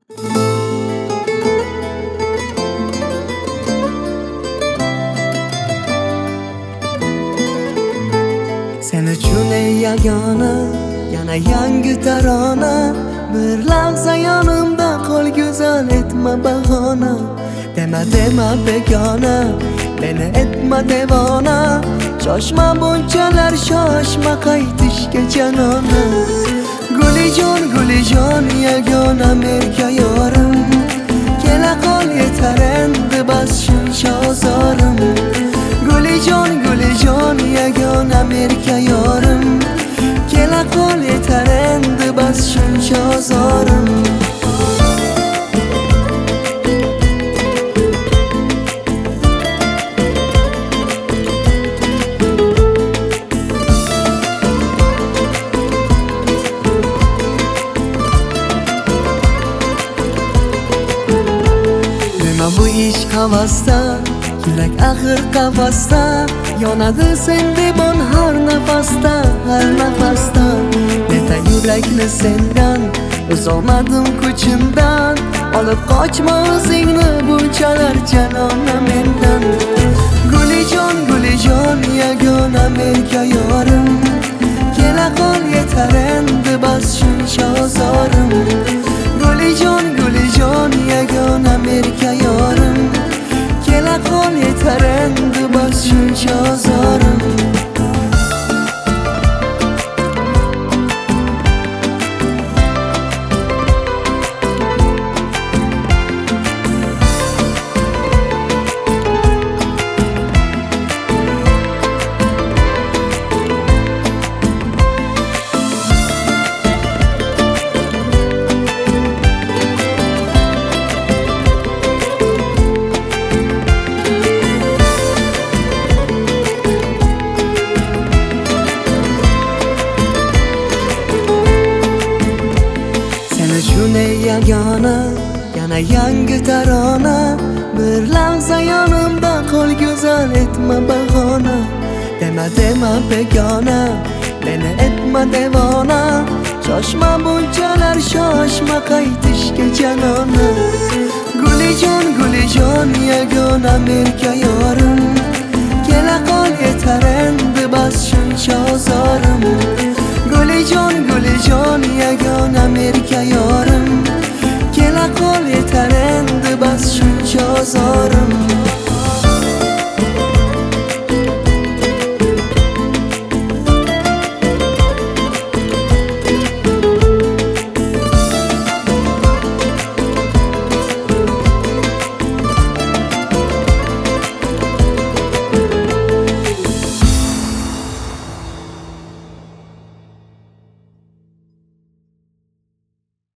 Sen uchun ey yagona, yana yangi tarona. Bir lahza yonimda qol, go'zal etma bahona. Dema begona, meni etma devona. Shoshma bunchalar, shoshma qaytishga janona. Gulijon yagona merka yorim. Kela qol yetar endi bas shuncha ozorim. Gulijon yagona merka yorim. Kela qol yetar endi bas shuncha ozorim. Bu ish havasda, yurak axir qafasda. Yonadi sen debon har nafasda, har nafasda. Neta yurakni sendan, uzolmadim kuchimdan. Olib qochma o'zingni bunchalar janona mendan. Gulijon yagona merka yorim. Kela qol yetar endi bas shuncha ozorim. Gulijon yagona merka yorim. Kela qol yetar endi bas shuncha ozorim. Yagona, yana yangi tarona. Bir lahza yonimda qol, go'zal etma bahona. Dema begona, meni etma devona. Shoshma bunchalar, shoshma qaytishga janona. Gulijon yagona merka yorim. Kela qol yetar endi bas shuncha ozorim. Gulijon yagona merka yorim.